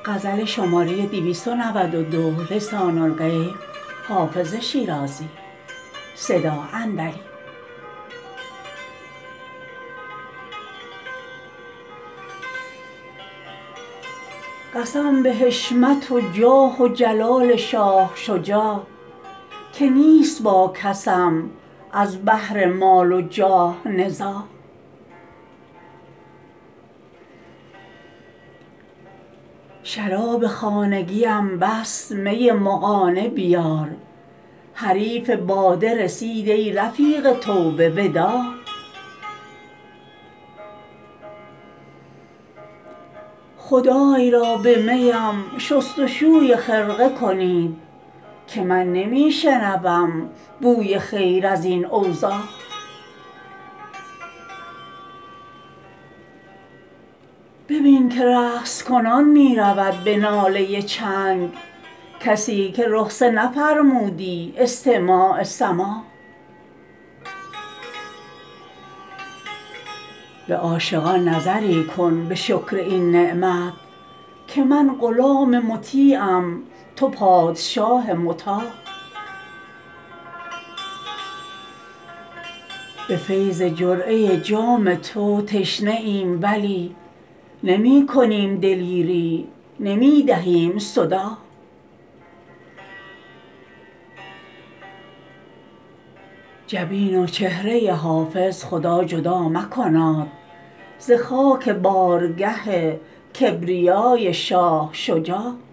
غزل شماره 292 لسان الغیب حافظ شیرازی صدا اندری. قسم به حشمت و جاه و جلال شاه شجاع که نیست با کسم از بهر مال و جاه نزاع. شراب خانگیم بس می مغانه بیار، حریف باده رسید ای رفیق توبه وداع. خدای را به میم شست و شوی خرقه کنید که من نمی شنوم بوی خیر ازین اوضاع. ببین که رقص کنان می رود به ناله چنگ کسی که رخصه نفرمودی استماع سماع. به عاشقان نظری کن به شکر این نعمت که من غلام مطیعم تو پادشاه مطاع. به فیض جرعه جام تو تشنه ایم ولی نمی کنیم دلیری نمی دهیم صداع. جبین و چهره حافظ خدا جدا مکناد ز خاک بارگه کبریای شاه شجاع.